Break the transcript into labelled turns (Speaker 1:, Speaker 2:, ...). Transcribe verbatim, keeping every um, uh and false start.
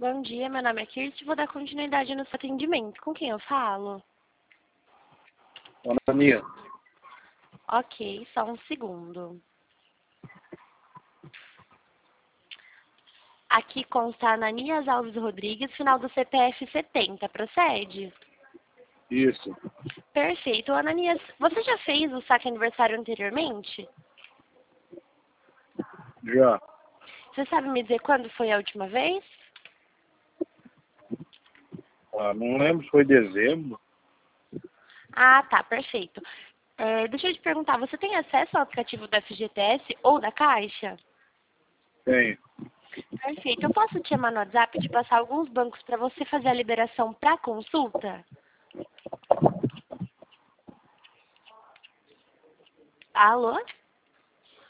Speaker 1: bom dia. Meu nome é Kirsti e vou dar continuidade no seu atendimento. Com quem eu falo?
Speaker 2: Ananias.
Speaker 1: Ok, só um segundo. Aqui consta Ananias Alves Rodrigues, final do C P F setenta. Procede?
Speaker 2: Isso.
Speaker 1: Perfeito. Ananias, você já fez o saque aniversário anteriormente?
Speaker 2: Já.
Speaker 1: Você sabe me dizer quando foi a última vez?
Speaker 2: Ah, não lembro se foi dezembro.
Speaker 1: Ah, tá, perfeito. É, deixa eu te perguntar, você tem acesso ao aplicativo da F G T S ou da Caixa?
Speaker 2: Tem.
Speaker 1: Perfeito. Eu posso te chamar no WhatsApp e te passar alguns bancos para você fazer a liberação para consulta? Alô?